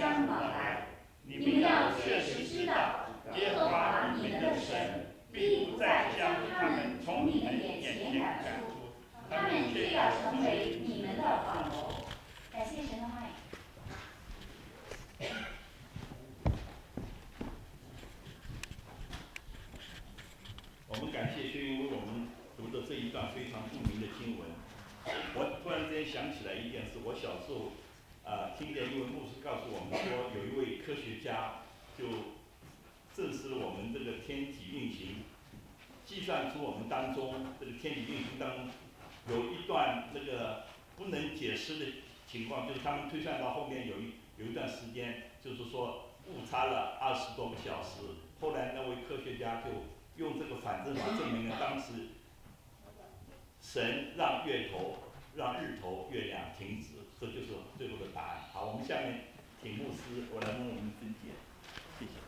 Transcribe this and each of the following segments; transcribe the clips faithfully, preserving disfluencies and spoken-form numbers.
相往来。你们要确实知道，耶和华你们的神必不再将他们从你们眼前赶出，他们却要成为你们的网罗。感谢神的话语。 我们感谢薛云为我们读的这一段非常著名的经文。我突然之间想起来一件事，我小时候，呃，听见一位牧师告诉我们说，有一位科学家就证实了我们这个天体运行，计算出我们当中这个天体运行当中有一段这个不能解释的情况，就是他们推算到后面有一有一段时间，就是说误差了二十多个小时。后来那位科学家就用这个反证法证明了当时神让月头、让日头、月亮停止，这就是最后的答案。好，我们下面请牧师我来为我们分解，谢谢。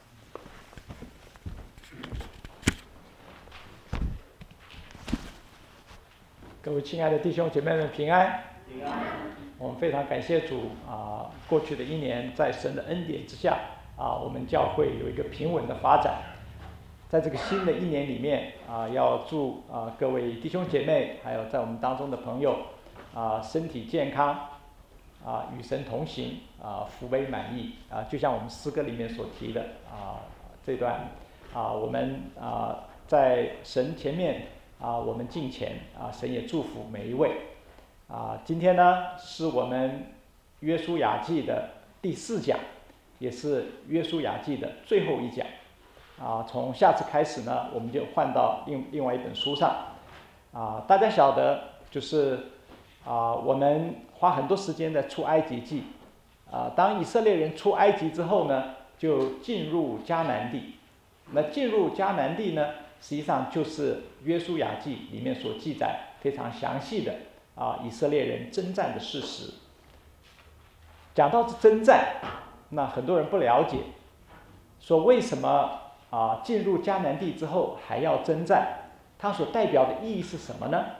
各位亲爱的弟兄姐妹们平安。 平安。 我们非常感谢主啊，过去的一年在神的恩典之下啊，我们教会有一个平稳的发展。在这个新的一年里面啊，要祝啊各位弟兄姐妹，还有在我们当中的朋友啊，身体健康啊，与神同行啊，福杯满溢啊，就像我们诗歌里面所提的啊，这段啊，我们啊在神前面啊，我们敬虔啊，神也祝福每一位啊。今天呢，是我们约书亚记的第四讲，也是约书亚记的最后一讲。啊，从下次开始呢，我们就换到另另外一本书上。啊，大家晓得，就是啊，我们花很多时间在出埃及记。啊，当以色列人出埃及之后呢，就进入迦南地。那进入迦南地呢，实际上就是约书亚记里面所记载非常详细的啊以色列人征战的事实。讲到这征战，那很多人不了解，说为什么？啊，进入迦南地之后还要征战，它所代表的意义是什么呢？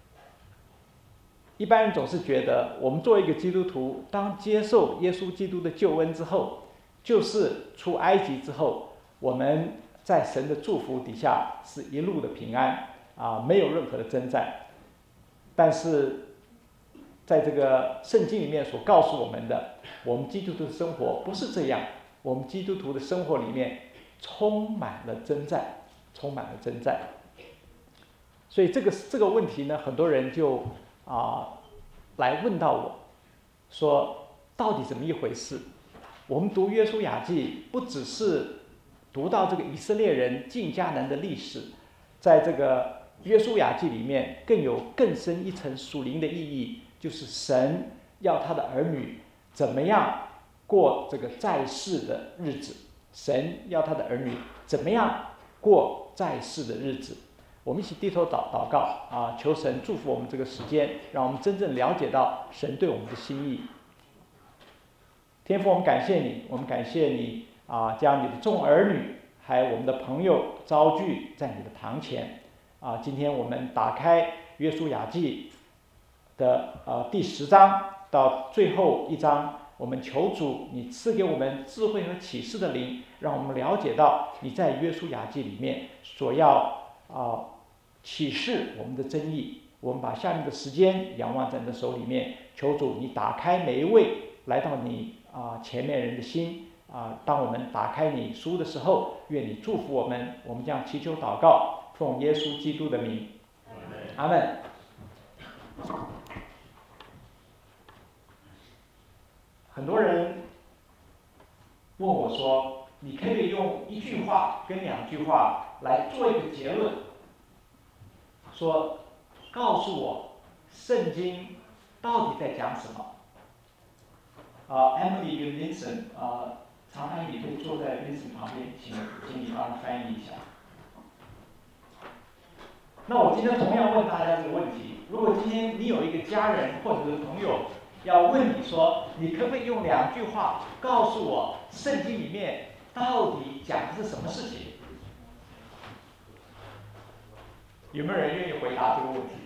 一般人总是觉得，我们作为一个基督徒，当接受耶稣基督的救恩之后，就是出埃及之后，我们在神的祝福底下是一路的平安啊，没有任何的征战。但是，在这个圣经里面所告诉我们的，我们基督徒的生活不是这样，我们基督徒的生活里面充满了征战，充满了征战。所以这个这个问题呢，很多人就啊来问到我，说到底怎么一回事？我们读约书亚记，不只是读到这个以色列人进迦南的历史，在这个约书亚记里面，更有更深一层属灵的意义，就是神要他的儿女怎么样过这个在世的日子。神要他的儿女怎么样过在世的日子？我们一起低头祷祷告啊，求神祝福我们这个时间，让我们真正了解到神对我们的心意。天父，我们感谢你，我们感谢你啊，将你的众儿女还有我们的朋友招聚在你的堂前啊。今天我们打开约书亚记的呃第十章到最后一章。我们求主，你赐给我们智慧和启示的灵，让我们了解到你在约书亚记里面所要啊、呃、启示我们的真意。我们把下面的时间仰望在你的手里面，求主你打开每一位来到你啊、呃、前面人的心啊、呃。当我们打开你书的时候，愿你祝福我们。我们将祈求祷告，奉耶稣基督的名，阿们。很多人问我说，你可以用一句话跟两句话来做一个结论，说告诉我圣经到底在讲什么。啊 Emily 跟 Vincent 啊，常常你可以坐在 Vincent 旁边，请请你帮他翻译一下。那我今天同样问大家这个问题，如果今天你有一个家人或者是朋友要问你说，你可不可以用两句话告诉我圣经里面到底讲的是什么事情？有没有人愿意回答这个问题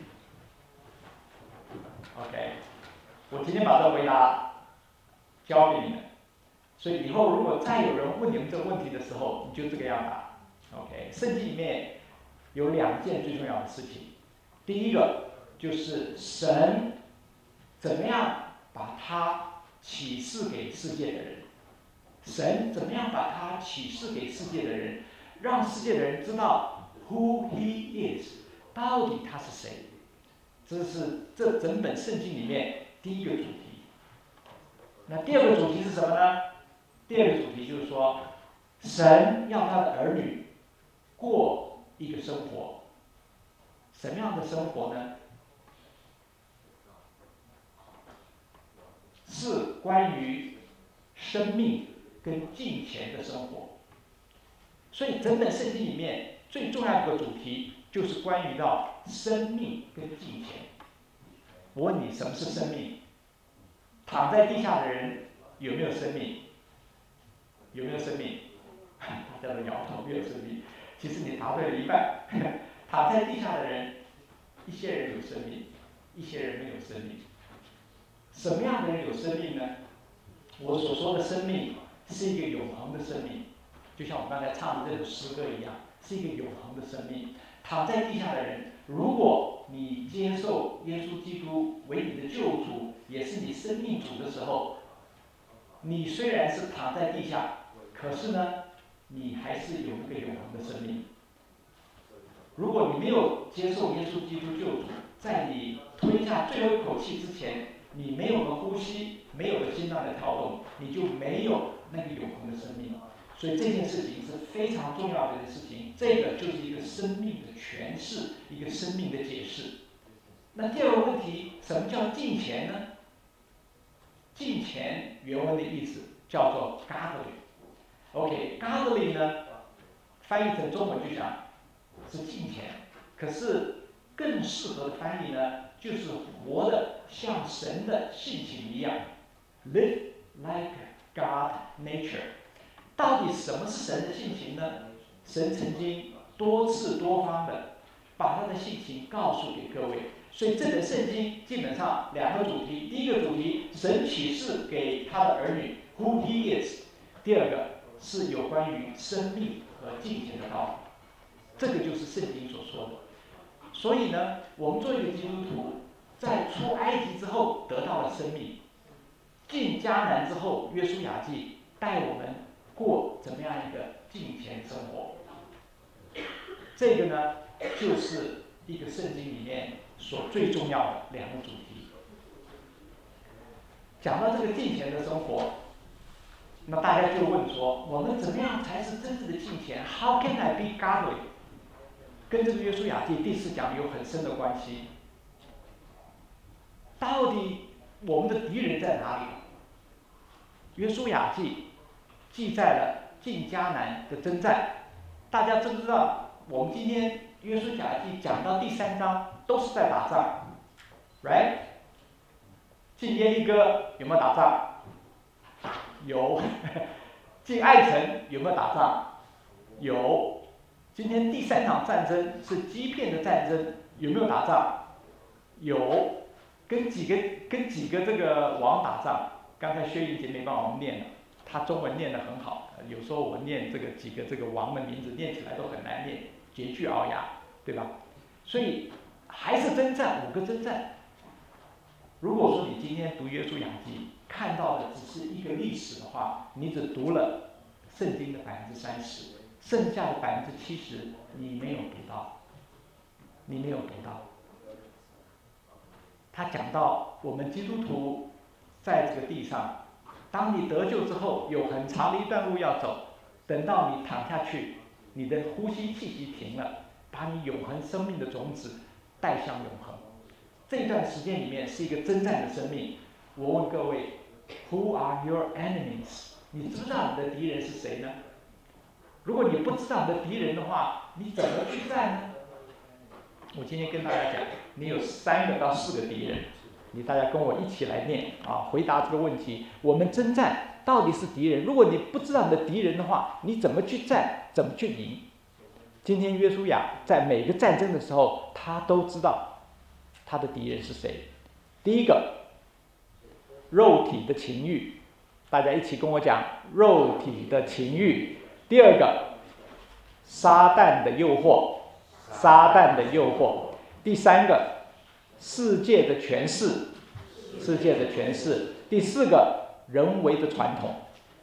？OK， 我今天把这个回答交给你们。 所以以后如果再有人问你们这个问题的时候，你就这个样答。OK， 圣经里面有两件最重要的事情，第一个就是神怎么样把他启示给世界的人，神怎么样把他启示给世界的人，让世界的人知道 who he is， 到底他是谁。这是这整本圣经里面第一个主题。那第二个主题是什么呢？第二个主题就是说，神要他的儿女过一个生活，什么样的生活呢？是关于生命跟金钱的生活。所以整本圣经里面最重要的一个主题就是关于到生命跟金钱。我问你，什么是生命？躺在地下的人有没有生命？有没有生命？大家都摇头，没有生命。其实你答对了一半。躺在地下的人，一些人有生命，一些人没有生命。什么样的人有生命呢？我所说的生命是一个永恒的生命，就像我刚才唱的这首诗歌一样，是一个永恒的生命。躺在地下的人，如果你接受耶稣基督为你的救主，也是你生命主的时候，你虽然是躺在地下，可是呢，你还是有一个永恒的生命。如果你没有接受耶稣基督救主，在你吞下最后一口气之前，你没有了呼吸，没有了心脏的跳动，你就没有那个永恒的生命。所以这件事情是非常重要的一件事情，这个就是一个生命的诠释，一个生命的解释。那第二个问题，什么叫金钱呢？金钱原文的意思叫做 godly。OK，godly 呢，翻译成中文就讲是金钱，可是更适合的翻译呢，就是活的像神的性情一样 ，live like God nature。到底什么是神的性情呢？神曾经多次多方的把他的性情告诉给各位，所以这本圣经基本上两个主题：第一个主题，神启示给他的儿女 who he is； 第二个是有关于生命和金钱的道理。这个就是圣经所说的。所以呢，我们作为一个基督徒，在出埃及之后得到了生命，进迦南之后，约书亚记带我们过怎么样一个金钱生活。这个呢，就是一个圣经里面所最重要的两个主题。讲到这个金钱的生活，那大家就问说，我们怎么样才是真正的金钱 ？How can I be godly？ 跟这个约书亚记第四讲有很深的关系。到底我们的敌人在哪里？约书亚记记载了进迦南的征战。大家知不知道？我们今天约书亚记讲到第三章都是在打仗 ，right？ 进耶利哥有没有打仗？有。进艾城有没有打仗？有。今天第三场战争是基遍的战争，有没有打仗？有。跟几个跟几个这个王打仗？刚才薛莹姐没帮我们念了，她中文念得很好，有时候我念这个几个这个王的名字念起来都很难念，拮据聱牙，对吧？所以还是征战，五个征战。如果说你今天读约书亚记看到的只是一个历史的话，你只读了圣经的百分之三十，剩下的百分之七十你没有读到，你没有读到。他讲到我们基督徒在这个地上，当你得救之后，有很长的一段路要走，等到你躺下去，你的呼吸气息停了，把你永恒生命的种子带向永恒。这段时间里面是一个征战的生命。我问各位 ，Who are your enemies？ 你知不知道你的敌人是谁呢？如果你不知道你的敌人的话，你怎么去战呢？我今天跟大家讲，你有三个到四个敌人，你大家跟我一起来念啊，回答这个问题。我们征战到底是敌人？如果你不知道你的敌人的话，你怎么去战？怎么去赢？今天约书亚在每个战争的时候，他都知道他的敌人是谁。第一个，肉体的情欲， 大家一起跟我讲肉体的情欲。第二个，撒旦的诱惑，撒旦的诱惑。第三个，世界的权势，世界的权势。第四个，人为的传统。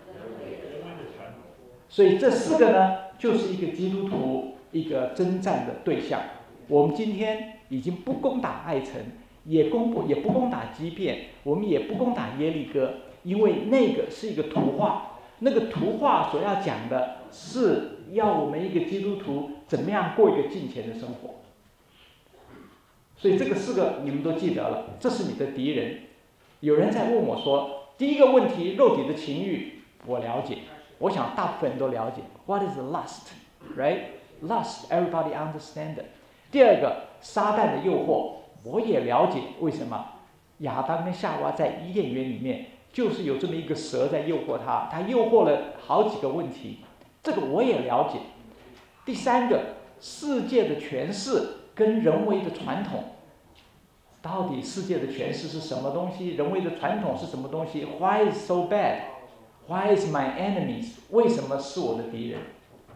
所以这四个呢，就是一个基督徒一个征战的对象。我们今天已经不攻打艾城，也攻不也不攻打基遍，我们也不攻打耶利哥，因为那个是一个图画，那个图画所要讲的是要我们一个基督徒怎么样过一个敬虔的生活。所以这个四个你们都记得了，这是你的敌人。有人在问我说，第一个问题，肉体的情欲，我了解，我想大部分人都了解。What is lust, right? Lust, everybody understand it. 第二个，撒旦的诱惑，我也了解。为什么？亚当跟夏娃在伊甸园里面，就是有这么一个蛇在诱惑他，他诱惑了好几个问题，这个我也了解。第三个，世界的权势跟人为的传统，到底世界的权势是什么东西？人为的传统是什么东西 ？Why is so bad? Why is my enemies? 为什么是我的敌人？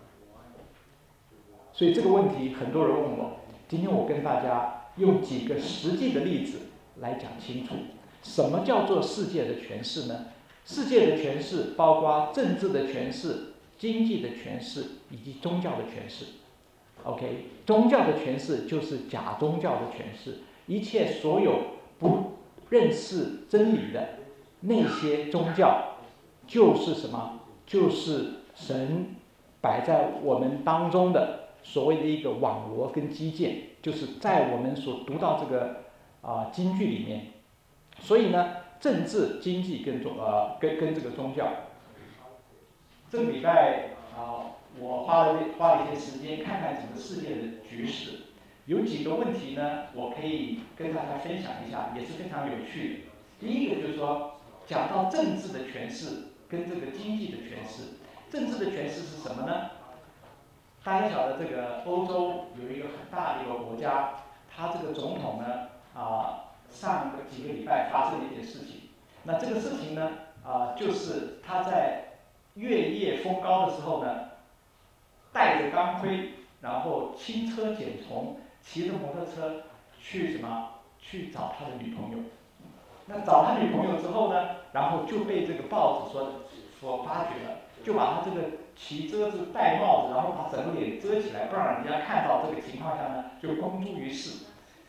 所以这个问题很多人问我，今天我跟大家用几个实际的例子来讲清楚，什么叫做世界的权势呢？世界的权势包括政治的权势、经济的权势以及宗教的权势。OK， 宗教的权势就是假宗教的权势，一切所有不认识真理的那些宗教，就是什么？就是神摆在我们当中的所谓的一个网罗跟基建，就是在我们所读到这个啊、呃、经句里面。所以呢，政治、经济跟宗呃跟跟这个宗教，这个礼拜啊、呃，我花了花了一些时间看看整个世界的局势，有几个问题呢，我可以跟大家分享一下，也是非常有趣的。第一个就是说，讲到政治的权势跟这个经济的权势，政治的权势是什么呢？大家晓得这个欧洲有一个很大的一个国家，他这个总统呢啊、呃，上个几个礼拜发生了一件事情。那这个事情呢啊、呃，就是他在月夜风高的时候呢，带着钢盔，然后轻车简从，骑着摩托车去什么？去找他的女朋友。那找他女朋友之后呢，然后就被这个报纸所所发掘了，就把他这个骑遮子戴帽子，然后把整个脸遮起来，不让人家看到。这个情况下呢，就公诸于世。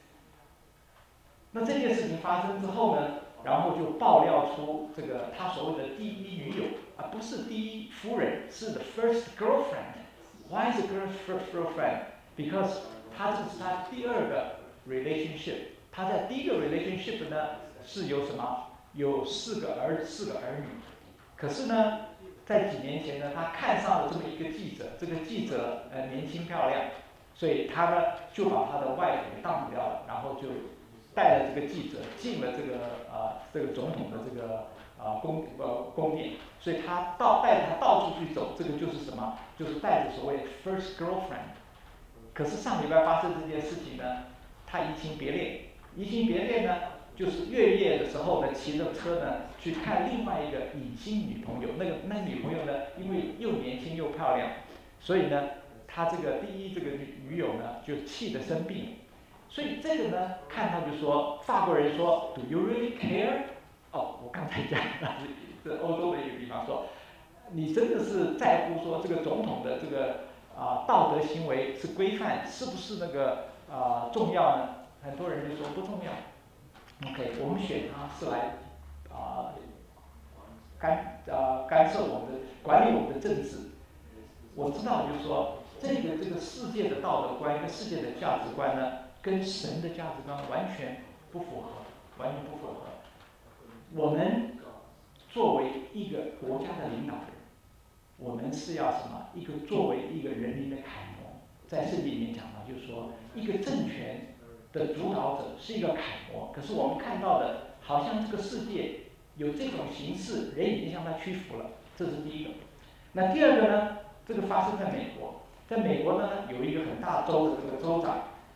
那这件事情发生之后呢，然后就爆料出这个他所谓的第一女友，而不是第一夫人，是 the first girlfriend。Why is the first girlfriend? Because 他这是他第二个 relationship。他在第一个 relationship 呢是有什么？有四个儿四个儿女。可是呢，在几年前呢，他看上了这么一个记者，这个记者呃年轻漂亮，所以他呢就把他的外给当掉了，然后就带了这个记者进了这个呃这个总统的这个呃宫呃宫殿，所以他到带着他到处去走，这个就是什么？就是带着所谓 first girlfriend。可是上礼拜发生这件事情呢，他移情别恋，移情别恋呢，就是月夜的时候呢，骑着车呢去看另外一个隐性女朋友。那个那女朋友呢，因为又年轻又漂亮，所以呢，他这个第一这个女女友呢就气得生病。所以这个呢，看到就说法国人说 ，Do you really care？ 哦，我刚才讲的是欧洲的一个地方说，你真的是在乎说这个总统的这个啊、呃、道德行为是规范，是不是那个啊、呃、重要呢？很多人就说不重要。OK， 我们选他是来啊、呃、干呃干涉我们的管理我们的政治。我知道就是说这个这个世界的道德观跟世界的价值观呢，跟神的价值观完全不符合，完全不符合。我们作为一个国家的领导人，我们是要什么？一个作为一个人民的楷模。在圣经里面讲到，就是说一个政权的主导者是一个楷模。可是我们看到的，好像这个世界有这种形式，人已经向他屈服了，这是第一个。那第二个呢？这个发生在美国，在美国呢有一个很大州的这个州长，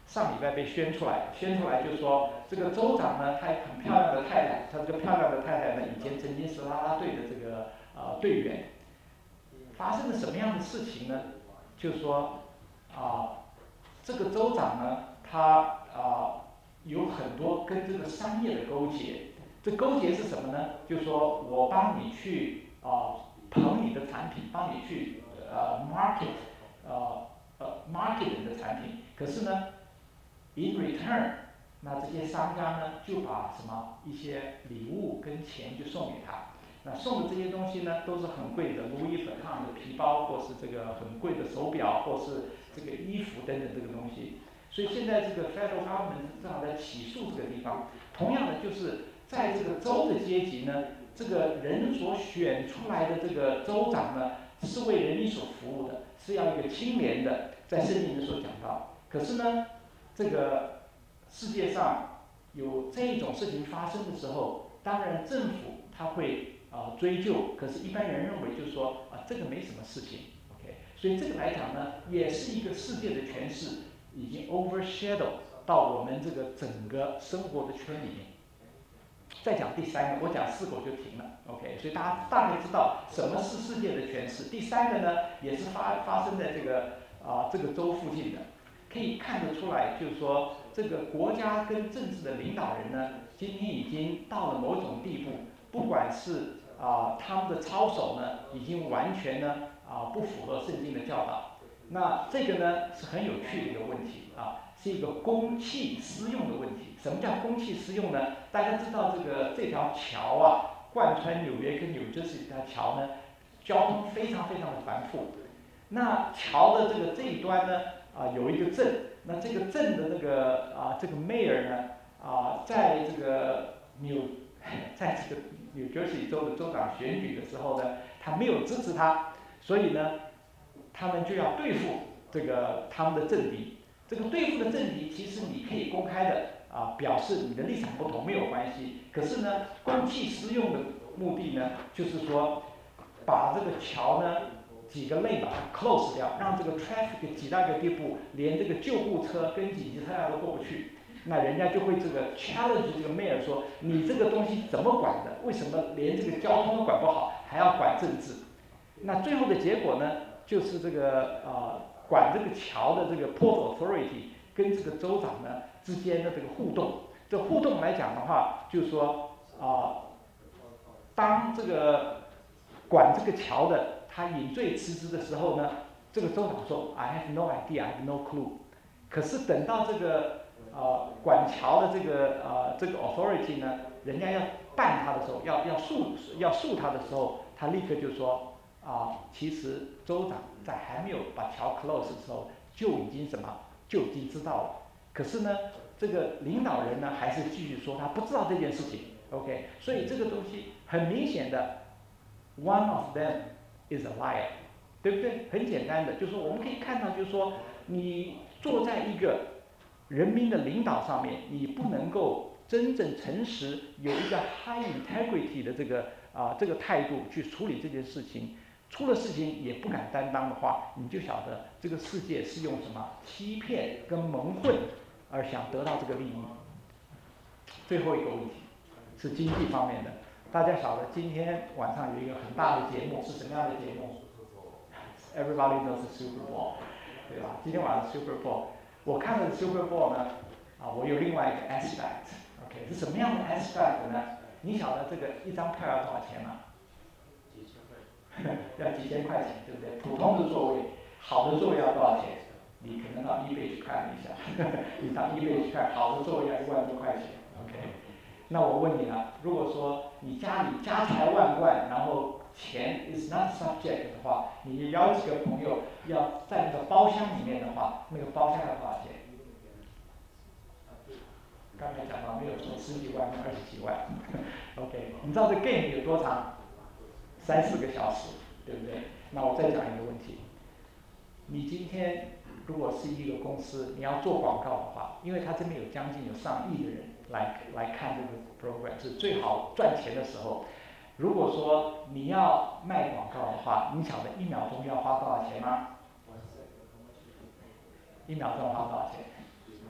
上礼拜被宣出来，宣出来就说这个州长呢，他有很漂亮的太太，他这个漂亮的太太呢，以前曾经是啦啦队的这个呃队员。发生了什么样的事情呢？就是说啊，这个州长呢，他啊有很多跟这个商业的勾结。这勾结是什么呢？就是说我帮你去啊捧你的产品，帮你去呃 market 呃呃 market 你的产品。可是呢 ，in return， 那这些商家呢就把什么一些礼物跟钱就送给他。那送的这些东西呢，都是很贵的，路易粉烫的皮包，或是这个很贵的手表，或是这个衣服等等这个东西。所以现在这个 federal government 正好在起诉这个地方。同样的，就是在这个州的阶级呢，这个人所选出来的这个州长呢，是为人民所服务的，是要一个清廉的，在圣经里所讲到。可是呢，这个世界上有这种事情发生的时候，当然政府他会啊、呃、追究，可是一般人认为就是说啊、呃、这个没什么事情 ，OK， 所以这个来讲呢，也是一个世界的诠释，已经 overshadow 到我们这个整个生活的圈里面。再讲第三个，我讲四个我就停了 ，OK， 所以大家大概知道什么是世界的诠释。第三个呢，也是发发生在这个啊、呃、这个州附近的，可以看得出来，就是说这个国家跟政治的领导人呢，今天已经到了某种地步，不管是啊、呃、他们的操守呢，已经完全呢啊、呃、不符合圣经的教导。那这个呢是很有趣的一个问题啊，是一个公器私用的问题。什么叫公器私用呢？大家知道这个这条桥啊，贯穿纽约跟纽约市这条桥呢，交通非常非常的繁复。那桥的这个这一端呢，啊有一个镇，那这个镇的那个啊这个 mayor 呢，啊在这个纽在这个纽约市州的州长选举的时候呢，他没有支持他，所以呢，他们就要对付这个他们的政敌。这个对付的政敌，其实你可以公开的啊表示你的立场不同没有关系。可是呢，公器私用的目的呢，就是说把这个桥呢几个类把它 close 掉，让这个 traffic 挤到一个地步，连这个救护车跟紧急车辆都过不去。那人家就会这个 challenge 这个 mayor 说，你这个东西怎么管的？为什么连这个交通都管不好，还要管政治？那最后的结果呢，就是这个呃管这个桥的这个 Port Authority 跟这个州长呢之间的这个互动。这互动来讲的话，就是说啊、呃，当这个管这个桥的他饮醉辞职的时候呢，这个州长说 I have no idea, I have no clue。可是等到这个呃管桥的这个呃这个 authority 呢，人家要办他的时候，要要诉要诉他的时候，他立刻就说啊，其实州长在还没有把桥 close 的时候就已经什么就已经知道了。可是呢，这个领导人呢还是继续说他不知道这件事情 ，OK， 所以这个东西很明显的 ，one of them is a liar， 对不对？很简单的，就是说我们可以看到，就是说你坐在一个人民的领导上面，你不能够真正诚实，有一个 high integrity 的这个啊、呃、这个态度去处理这件事情。出了事情也不敢担当的话，你就晓得这个世界是用什么欺骗跟蒙混而想得到这个利益。最后一个问题是经济方面的，大家晓得今天晚上有一个很大的节目是什么样的节目 ？Everybody knows the Super Bowl， 对吧？今天晚上 Super Bowl， 我看了 Super Bowl 呢，啊，我有另外一个 aspect，OK， 是什么样的 aspect 呢？你晓得这个一张票要多少钱吗？要几千块钱，对不对？普通的座位，好的座位要多少钱？你可能到eBay去看一下，你到eBay去看，好的座位要一万多块钱 ，OK。那我问你了，如果说你家里家财万贯，然后钱 is not subject 的话，你邀几个朋友要在那个包厢里面的话，那个包厢要多少钱？刚才讲到没有说十几万、二十几万，OK。你知道这 game 有多长？三四个小时，对不对？那我再讲一个问题，你今天如果是一个公司，你要做广告的话，因为他这边有将近有上亿的人来来看这个 program， 是最好赚钱的时候。如果说你要卖广告的话，你晓得一秒钟要花多少钱吗？一秒钟花多少钱？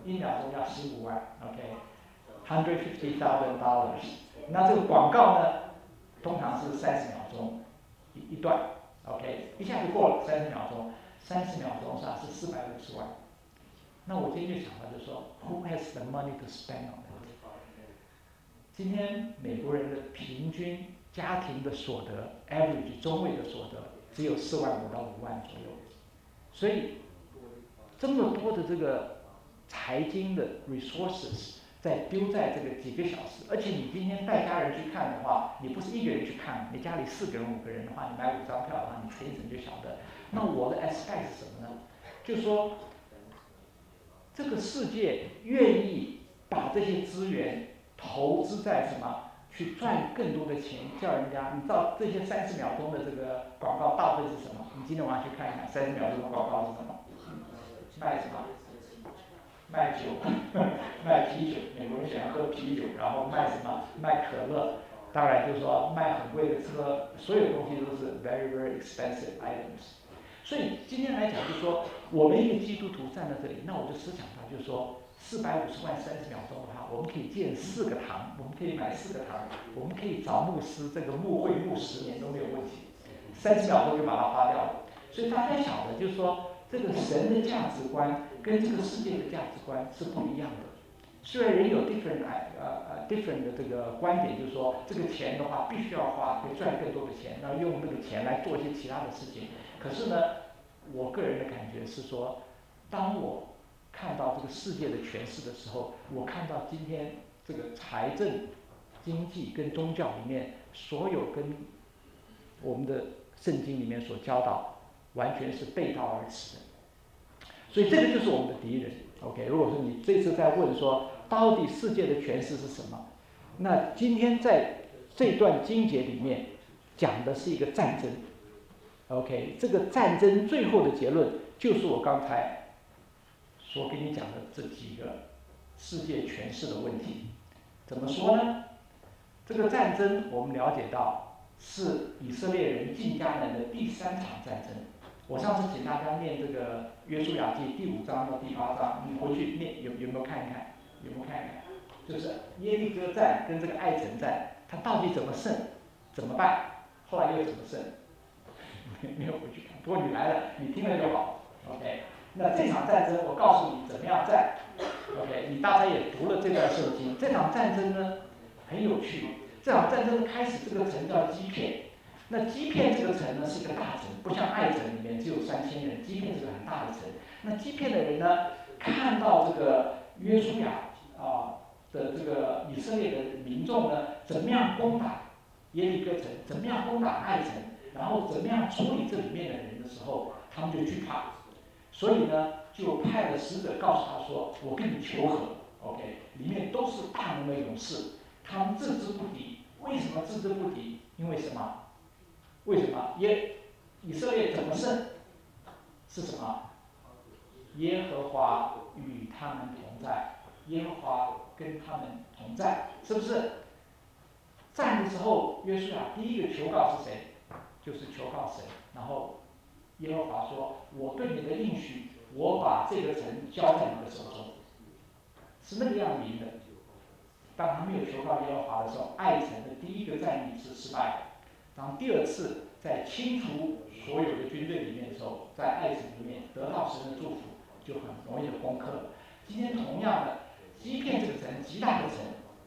一秒钟要十五万 ，OK，hundred fifty thousand dollars。那这个广告呢，通常是三十秒钟一一段 ，OK， 一下就过了三十秒钟，三十秒钟上是四百五十万。那我今天就想到就是说 ，Who has the money to spend on it？ 今天美国人的平均家庭的所得 ，average 中位的所得只有四万五到五万左右，所以这么多的这个财经的 resources 在丢在这个几个小时，而且你今天带家人去看的话，你不是一个人去看，你家里四个人五个人的话，你买五张票的话，你乘一乘就晓得。那我的 aspect 是什么呢？就是说，这个世界愿意把这些资源投资在什么？去赚更多的钱，叫人家，你知道这些三十秒钟的这个广告大部分是什么？你今天晚上去看一看，三十秒钟的广告是什么？卖什么？卖酒，卖啤酒，美国人喜欢喝啤酒，然后卖什么？卖可乐，当然就是说卖很贵的车，所有东西都是 very very expensive items。所以今天来讲，就是说我们一个基督徒站在这里，那我就思想到，就是说四百五十万三十秒钟的话，我们可以建四个堂，我们可以买四个堂，我们可以找牧师，这个牧会牧十年都没有问题，三十秒钟就把它花掉了。所以大家晓得，就是说这个神的价值观跟这个世界的价值观是不一样的。虽然人有 different 呃呃 different 的这个观点，就是说这个钱的话必须要花，可以赚更多的钱，然后用这个钱来做一些其他的事情。可是呢，我个人的感觉是说，当我看到这个世界的诠释的时候，我看到今天这个财政、经济跟宗教里面所有跟我们的圣经里面所教导，完全是背道而驰的。所以这个就是我们的敌人。OK， 如果说你这次在问说，到底世界的诠释是什么？那今天在这段经节里面讲的是一个战争。OK， 这个战争最后的结论就是我刚才所跟你讲的这几个世界诠释的问题。怎么说呢？这个战争我们了解到是以色列人进迦南的第三场战争。我上次请大家念这个约书亚记第五章到第八章，你回去念有有没有看一看？有没有看一看？就是耶利哥战跟这个艾城战，它到底怎么胜？怎么办？后来又怎么胜？没有回去看，不过你来了，你听了就好。OK， 那这场战争我告诉你怎么样战。OK， 你大概也读了这段圣经。这场战争呢很有趣，这场战争的开始，这个城叫基遍。那基遍这个城呢是一个大城，不像艾城里面只有三千人，基遍是个很大的城。那基遍的人呢，看到这个约书亚啊的这个以色列的民众呢，怎么样攻打耶利哥城，怎么样攻打艾城，然后怎么样处理这里面的人的时候，他们就惧怕，所以呢，就派了使者告诉他说：“我跟你求和 ，OK， 里面都是大能的勇士，他们置之不敌。为什么置之不敌？因为什么？为什么？耶以色列怎么胜？是什么？耶和华与他们同在，耶和华跟他们同在，是不是？战的时候，约书亚第一个求告是谁？就是求告神。然后耶和华说：“我对你的应许，我把这个城交在你的手中。”是那个样赢的。当他没有求告耶和华的时候，艾城的第一个战役是失败的。当第二次在清除所有的军队里面的时候，在艾城里面得到神的祝福，就很容易的攻克了。今天同样的，基遍这个城极大的城，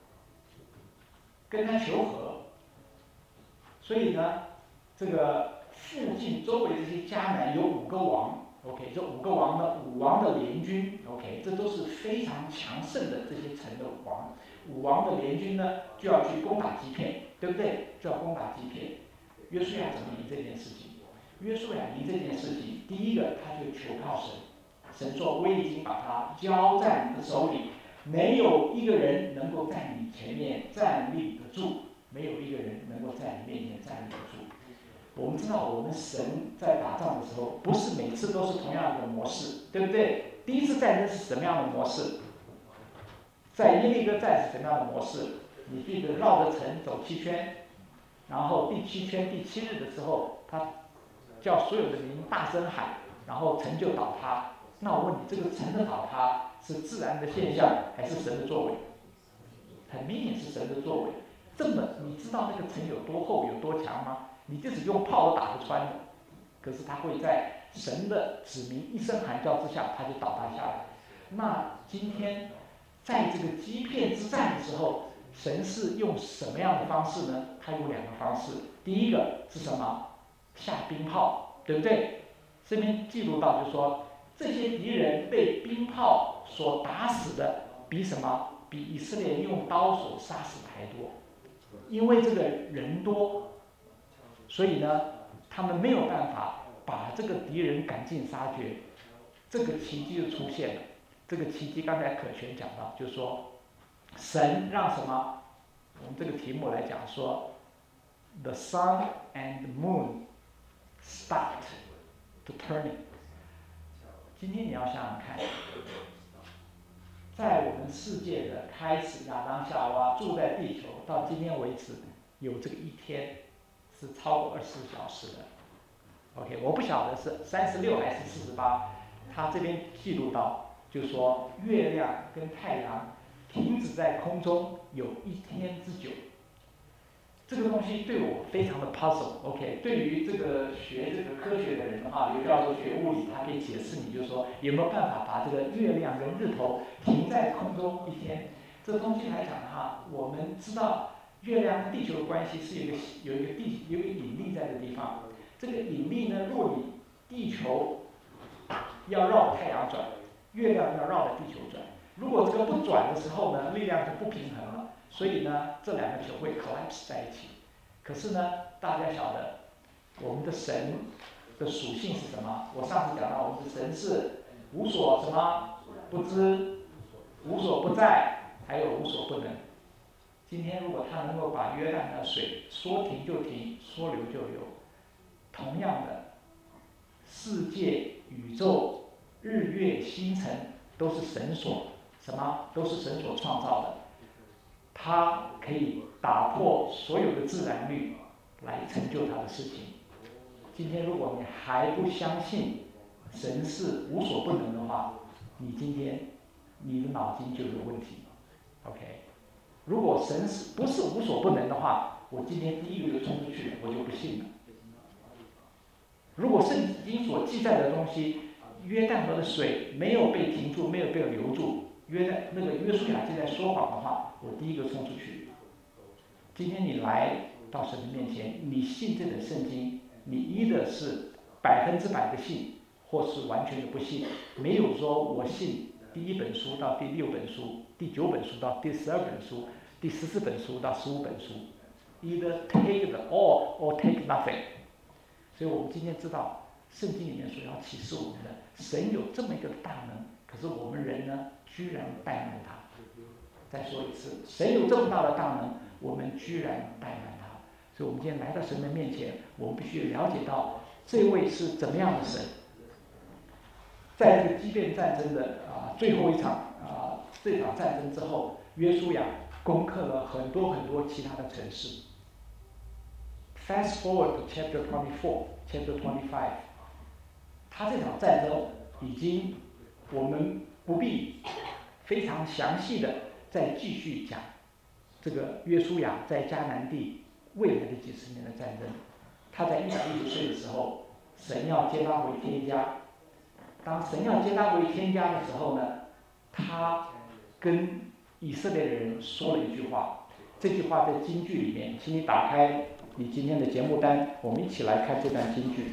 跟他求和，所以呢，这个附近周围这些迦南有五个王 ，OK， 这五个王的五王的联军 ，OK， 这都是非常强盛的这些城的王。五王的联军呢，就要去攻打基遍，对不对？就要攻打基遍。约书亚怎么赢这件事情？约书亚赢这件事情，第一个他就求靠神，神说：“我已经把它交在你的手里，没有一个人能够在你前面站立得住，没有一个人能够在你面前站立得住。”我们知道，我们神在打仗的时候，不是每次都是同样的模式，对不对？第一次战争是什么样的模式？在耶利哥战是什么样的模式？你记得绕着城走七圈，然后第七圈第七日的时候，他叫所有的民大声喊，然后城就倒塌。那我问你，这个城的倒塌是自然的现象还是神的作为？很明显是神的作为。这么你知道那个城有多厚有多强吗？你就是用炮都打不穿的。可是他会在神的子民一声喊叫之下，他就倒塌下来。那今天在这个基遍之战的时候，神是用什么样的方式呢？他有两个方式。第一个是什么？下冰炮，对不对？这边记录到就是说，这些敌人被冰炮所打死的，比什么？比以色列用刀所杀死的还多。因为这个人多，所以呢，他们没有办法把这个敌人赶尽杀绝，这个奇迹就出现了。这个奇迹刚才可全讲到，就是说，神让什么？我们这个题目来讲说 ，the sun and the moon start to turning。今天你要想想看，在我们世界的开始，亚当夏娃住在地球到今天为止，有这个一天是超过二十四小时的。OK， 我不晓得是三十六还是四十八，他这边记录到，就说月亮跟太阳停止在空中有一天之久。这个东西对我非常的 puzzle。OK， 对于这个学这个科学的人的话，有教授学物理，他可以解释你，就是说有没有办法把这个月亮跟日头停在空中一天？这个东西来讲的话，我们知道月亮跟地球的关系是有一个有一个地有一个引力在的地方。这个引力呢，如果你地球要绕太阳转，月亮要绕着地球转，如果这个不转的时候呢，力量就不平衡了，所以呢，这两个球会 collapse 在一起。可是呢，大家晓得，我们的神的属性是什么？我上次讲到，我们的神是无所什么不知，无所不在，还有无所不能。今天如果他能够把约旦的水说停就停，说流就流，同样的，世界、宇宙、日月星辰都是神所什么？都是神所创造的。它可以打破所有的自然律，来成就他的事情。今天如果你还不相信神是无所不能的话，你今天你的脑筋就有问题。OK， 如果神是不是无所不能的话，我今天第一个就冲出去了，我就不信了。如果圣经所记载的东西，约旦河的水没有被停住，没有被留住，约旦那个约书亚就在说谎的话，我第一个冲出去。今天你来到神的面前，你信这本圣经，你一的是百分之百的信，或是完全的不信。没有说我信第一本书到第六本书，第九本书到第十二本书，第十四本书到十五本书。Either take the all or take nothing。所以我们今天知道，圣经里面所要启示我们的，神有这么一个大能，可是我们人呢，居然怠慢他。再说一次，神有这么大的大能，我们居然怠慢他。所以我们今天来到神的面前，我们必须了解到这位是怎么样的神。在这个基遍战争的啊最后一场啊这场战争之后，约书亚攻克了很多很多其他的城市。Fast forward to chapter twenty-four, chapter twenty-five， 他这场战争已经，我们不必非常详细的再继续讲这个约书亚在迦南地未来的几十年的战争。他在一百一十岁的时候，神要接他回天家。当神要接他回天家的时候呢，他跟以色列的人说了一句话。这句话在金句里面，请你打开你今天的节目单，我们一起来看这段金句。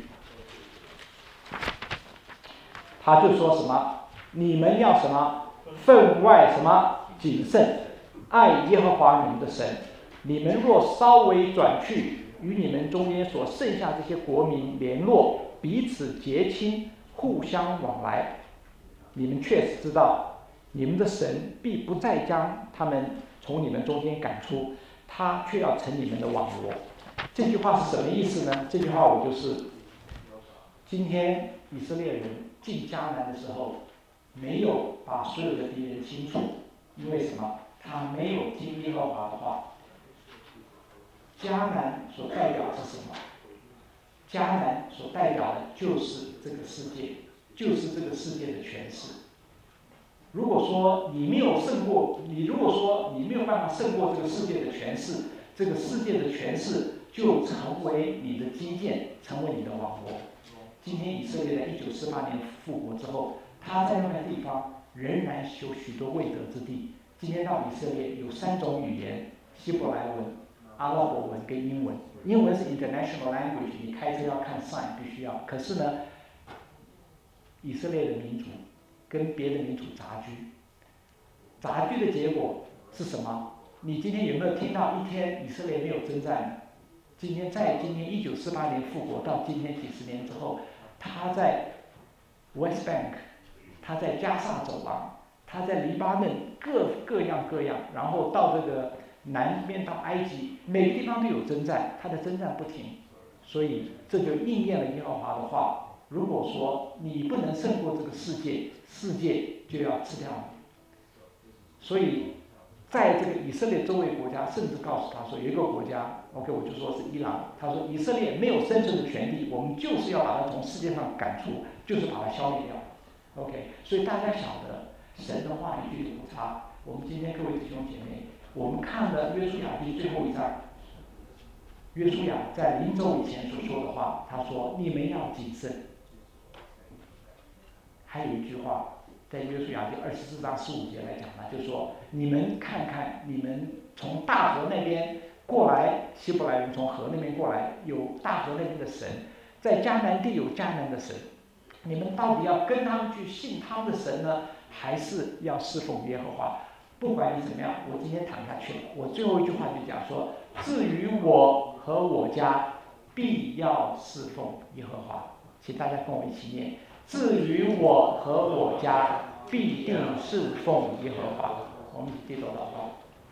他就说什么？你们要什么？分外什么谨慎，爱耶和华你们的神。你们若稍微转去，与你们中间所剩下这些国民联络，彼此结亲，互相往来，你们确实知道，你们的神必不再将他们从你们中间赶出，他却要成你们的网罗。这句话是什么意思呢？这句话我就是，今天以色列人进迦南的时候，没有把所有的敌人清除，因为什么？他没有听耶和华的话。迦南所代表的是什么？迦南所代表的就是这个世界，就是这个世界的权势。 如果说你没有胜过，你如果说你没有办法胜过这个世界的权势，这个世界的权势就成为你的基建，成为你的王国。今天以色列在一九四八年复国之后，他在那个地方仍然有许多未得之地。今天到以色列有三种语言：希伯来文、阿拉伯文跟英文。英文是 international language， 你开车要看 sign 必须要。可是呢，以色列的民族跟别的民族杂居，杂居的结果是什么？你今天有没有听到一天以色列没有征战？今天在今天一九四八年复国到今天几十年之后，他在 West Bank， 他在加萨走廊，他在黎巴嫩各各样各样，然后到这个南边到埃及，每个地方都有征战，他的征战不停，所以这就应验了耶和华的话。如果说你不能胜过这个世界，世界就要吃掉你。所以，在这个以色列周围国家，甚至告诉他说，有一个国家 ，OK， 我就说是伊朗，他说以色列没有生存的权利，我们就是要把它从世界上赶出，就是把它消灭掉 ，OK。所以大家晓得，神的话一句都不差。我们今天各位弟兄姐妹，我们看了约书亚记最后一章。约书亚在临走以前所说的话，他说：“你们要谨慎。”还有一句话，在约书亚记二十四章十五节来讲呢，就是说：“你们看看，你们从大河那边过来，希伯来人从河那边过来，有大河那边的神，在迦南地有迦南的神，你们到底要跟他们去信他们的神呢，还是要侍奉耶和华？不管你怎么样，我今天躺下去了。我最后一句话就讲说：至于我和我家，必要侍奉耶和华。请大家跟我一起念：至于我和我家，必定侍奉耶和华。我们一起低头祷告。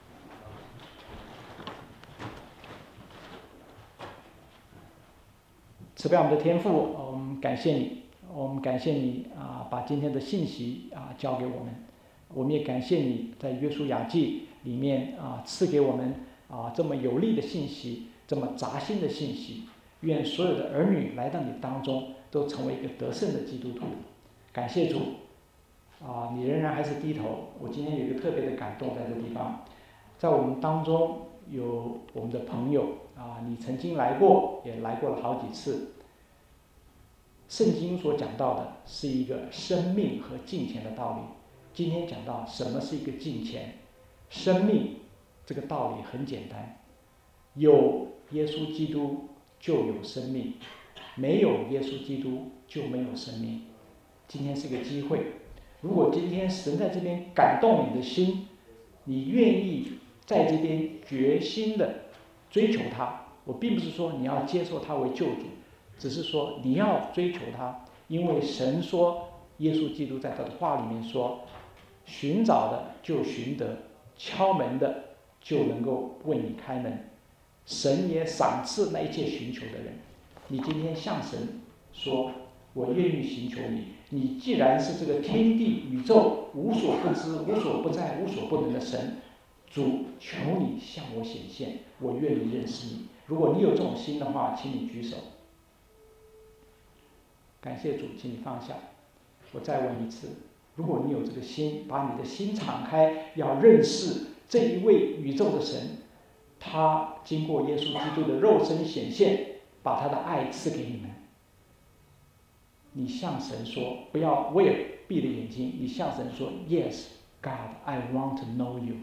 慈悲我们的天父，我们感谢你，我们感谢你啊，把今天的信息啊交给我们。我们也感谢你在约书亚记里面啊赐给我们啊这么有力的信息，这么扎心的信息。愿所有的儿女来到你当中，都成为一个得胜的基督徒。感谢主啊，你仍然还是低头。我今天有一个特别的感动在这地方，在我们当中有我们的朋友啊，你曾经来过，也来过了好几次。圣经所讲到的是一个生命和金钱的道理。今天讲到什么是一个金钱，生命这个道理很简单，有耶稣基督就有生命，没有耶稣基督就没有生命。今天是个机会，如果今天神在这边感动你的心，你愿意在这边决心的追求他，我并不是说你要接受他为救主，只是说你要追求他，因为神说，耶稣基督在他的话里面说，寻找的就寻得，敲门的就能够为你开门。神也赏赐那一切寻求的人。你今天向神说，我愿意寻求你。你既然是这个天地宇宙无所不知、无所不在、无所不能的神，主，求你向我显现，我愿意认识你。如果你有这种心的话，请你举手。感谢主，请你放下。我再问一次，如果你有这个心，把你的心敞开，要认识这一位宇宙的神，他经过耶稣基督的肉身显现，把他的爱赐给你们。你向神说，不要，我也闭着眼睛，你向神说 Yes, God, I want to know you。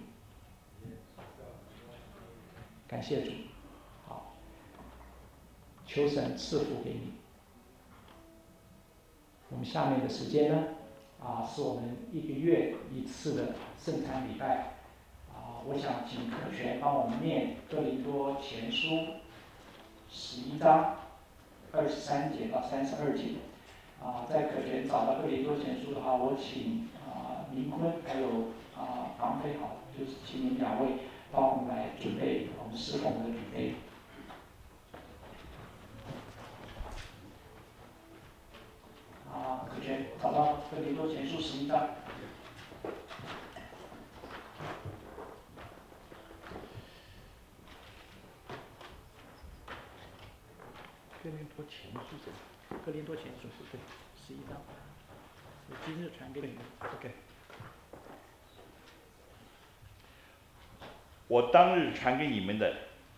感谢主。好，求神赐福给你。我们下面的时间呢，啊，是我们一个月一次的圣餐礼拜。啊，我想请可全帮我们念哥林多前书十一章二十三节到三十二节。啊，在可全找到哥林多前书的话，我请啊明坤还有啊唐飞好，就是请你们两位帮我们来准备我们侍奉的准备。啊，可全找到哥林多前书十一章。哥林多前书是哥林多前书是对，十一章。我今日传给你们 ，OK。 我当日传给你们的，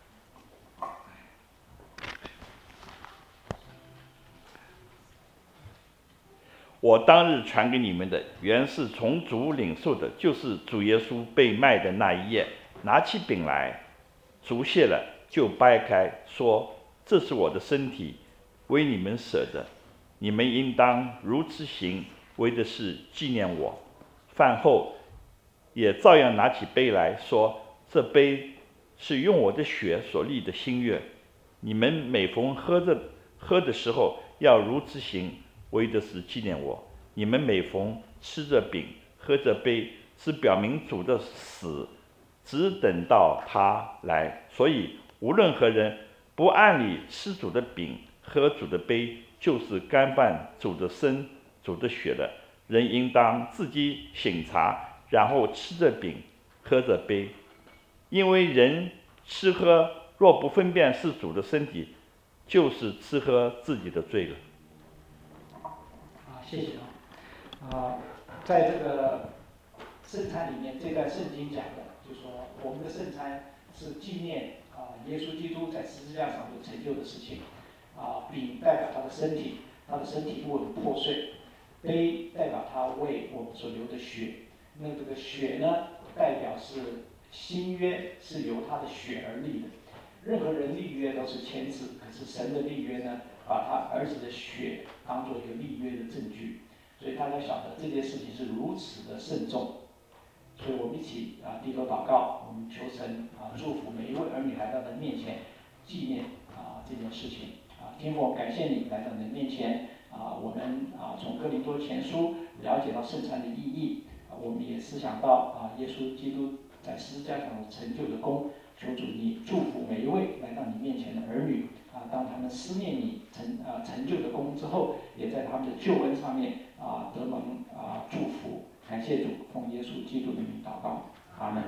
我当日传给你们的，原是从主领受的，就是主耶稣被卖的那一夜，拿起饼来，祝谢了，就掰开，说：“这是我的身体，为你们舍的，你们应当如此行，为的是纪念我。”饭后，也照样拿起杯来说：“这杯是用我的血所立的新约，你们每逢喝着喝的时候，要如此行，为的是纪念我。你们每逢吃着饼、喝着杯，是表明主的死，只等到他来。所以，无论何人不按理吃主的饼、喝主的杯，就是干犯主的身、主的血了。人应当自己省察，然后吃着饼、喝着杯。因为人吃喝若不分辨是主的身体，就是吃喝自己的罪了。” 啊，谢谢啊。啊，在这个圣餐里面，这段圣经讲的，就是说我们的圣餐是纪念啊耶稣基督在十字架上所成就的事情。啊，饼代表他的身体，他的身体为我们破碎；杯代表他为我们所流的血。那这个血呢，代表是新约是由他的血而立的。任何人立约都是签字，可是神的立约呢，把他儿子的血当做一个立约的证据。所以大家晓得这件事情是如此的慎重。所以我们一起啊低头祷告，我们求神啊祝福每一位儿女来到他的面前，纪念啊这件事情。啊，天父，感谢你来到你的面前。啊，我们啊从哥林多前书了解到圣餐的意义。啊，我们也思想到啊耶稣基督在十字架上的成就的功。求主你祝福每一位来到你面前的儿女。啊，当他们思念你成啊成就的功之后，也在他们的救恩上面啊得蒙啊祝福。感谢主，奉耶稣基督的名祷告，阿门。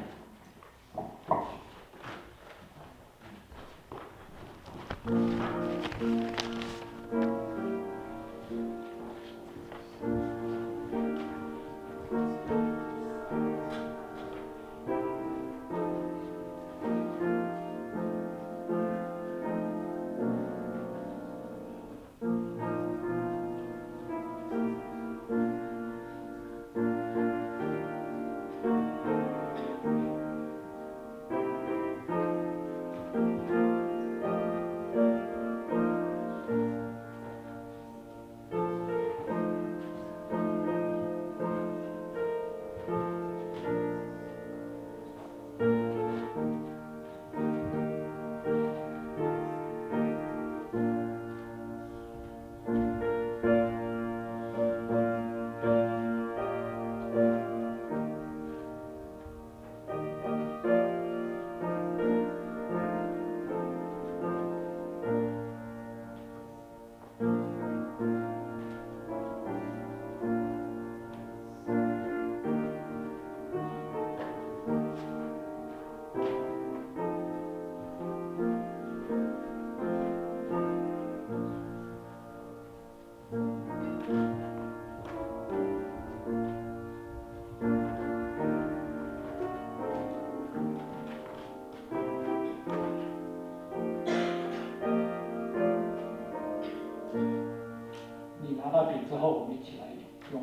之后，我们一起来用。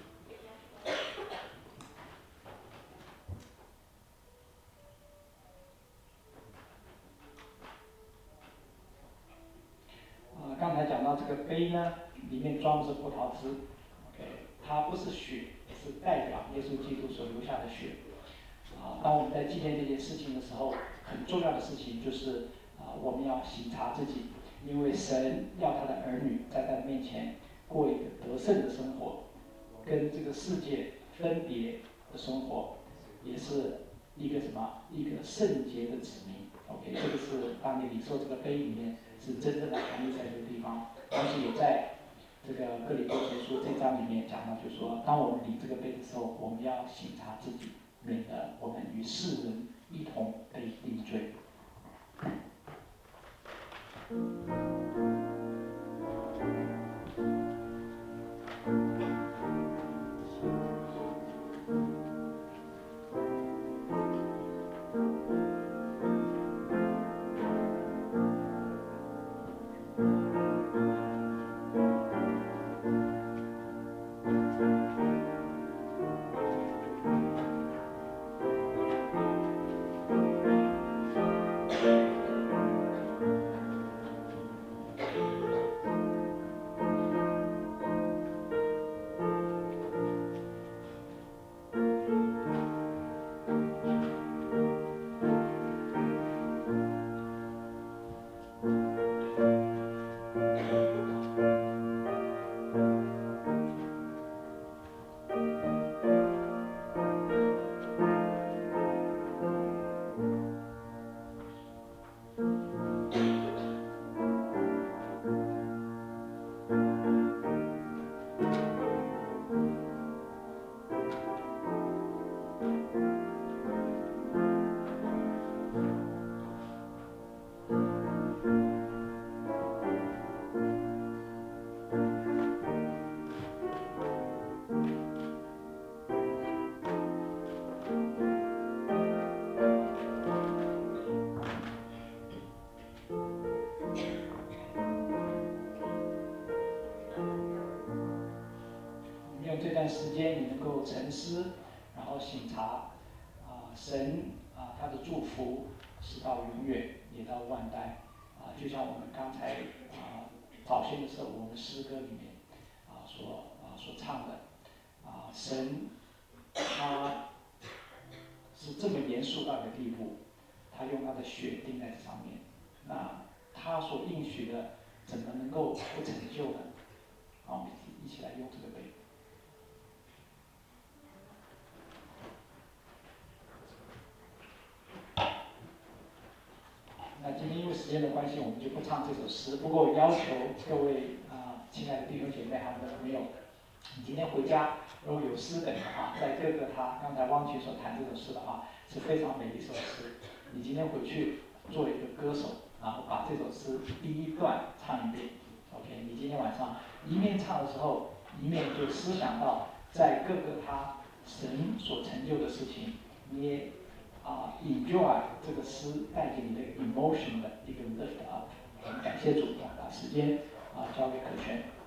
啊，刚才讲到这个杯呢，里面装的是葡萄汁 ，OK， 它不是血，是代表耶稣基督所留下的血。啊，当我们在纪念这件事情的时候，很重要的事情就是啊，我们要省察自己，因为神要他的儿女在他的面前过一个得胜的生活，跟这个世界分别的生活，也是一个什么？一个圣洁的子民。OK， 这个是当你领受这个杯里面是真正的含义在这个地方，同时也在这个哥林多前书这章里面讲到，就是说，当我们领这个杯的时候，我们要省察自己，免得我们与世人一同被定罪。 用这段时间你能够沉思，然后省察，啊，神啊他的祝福是到永远，也到万代，啊，就像我们刚才啊早先的时候我们诗歌里面啊所啊所唱的，啊，神他是这么严肃到一个地步，他用他的血钉在这上面，那他所应许的怎么能够不成就呢？好，我们一起来用这个背。那今天因为时间的关系，我们就不唱这首诗。不过我要求各位啊、呃，亲爱的弟兄姐妹还有朋友，你今天回家如果有诗本的话，在各个他刚才汪群所弹这首诗的话，是非常美的一首诗。你今天回去做一个歌手，然后把这首诗第一段唱一遍。OK， 你今天晚上一面唱的时候，一面就思想到在各个他神所成就的事情，你也啊 enjoy 这个诗带给你的 emotion 的一个 lift up。我们感谢主，把时间啊交给可权。